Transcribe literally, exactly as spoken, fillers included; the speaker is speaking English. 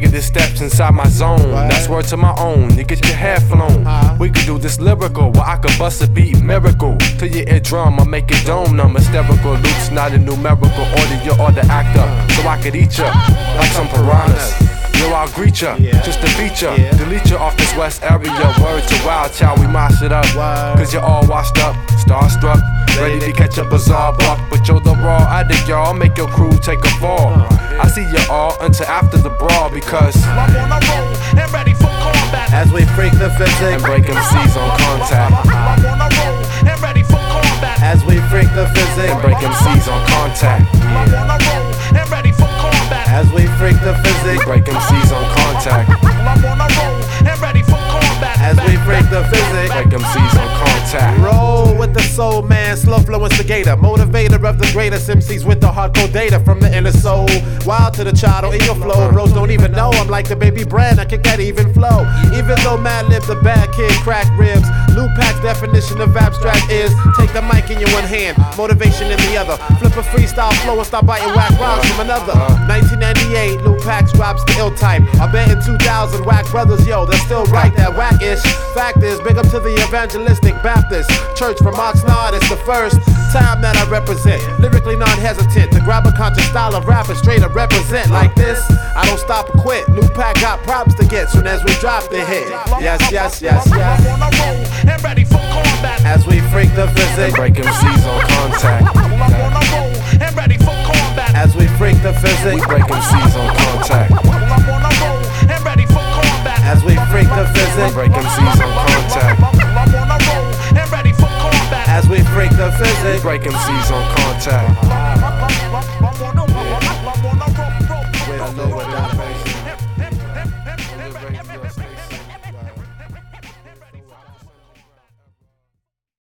Negative steps inside my zone. That's word to my own. You get your hair flown. We could do this lyrical, where I could bust a beat miracle to your eardrum. I make it dome numb, hysterical. Loops not a numerical order. You're or the actor, so I could eat ya like some piranhas. Yo, I'll greet ya, just to beat ya, delete ya off this west area. Word to Wild Child, we mosh it up, cause you're all washed up, starstruck, ready to catch a bizarre buck. But you're the raw addict, y'all, make your crew take a fall. I see you all until after the brawl, because I'm on a roll and ready for combat. As we freak the physics and break M Cs on contact. I'm on a roll and ready for combat. As we freak the physics and break M Cs on contact. I'm on a roll and ready for combat. As we freak the physics break M Cs on contact. I'm on a roll and ready for combat. As we freak the physics break M Cs on contact. Roll with the soul man, slow flow instigator, motivator of the greatest M Cs with the hardcore data from the inner soul. Wild to the child in your flow. Bros don't even know I'm like the baby brand, I can get even flow. Even though Mad Lib the bad kid crack ribs. Lupac's definition of abstract is take the mic in your one hand, motivation in the other. Flip a freestyle flow and start biting whack rhymes from another. nineteen ninety-eight, Lupac drops the ill type. I bet in two thousand, whack brothers, yo, they're still right, that whack-ish. Fact is, big up to the evangelistic Baptist Church from Oxnard. It's the first time that I represent, lyrically non-hesitant to grab a conscious style of rap and straight up represent like this. I don't stop or quit. Lupac got props to get soon as we drop the hit. Yes, yes, yes, yes. I'm on a roll and ready for combat. As we freak the physics break M Cs on contact. I'm on a roll and ready for combat. As we freak the physics break M Cs on contact. I'm on a roll and ready for combat. As we freak the physics break M Cs on contact. I'm on a roll and ready for combat. As we freak the physics break M Cs on contact.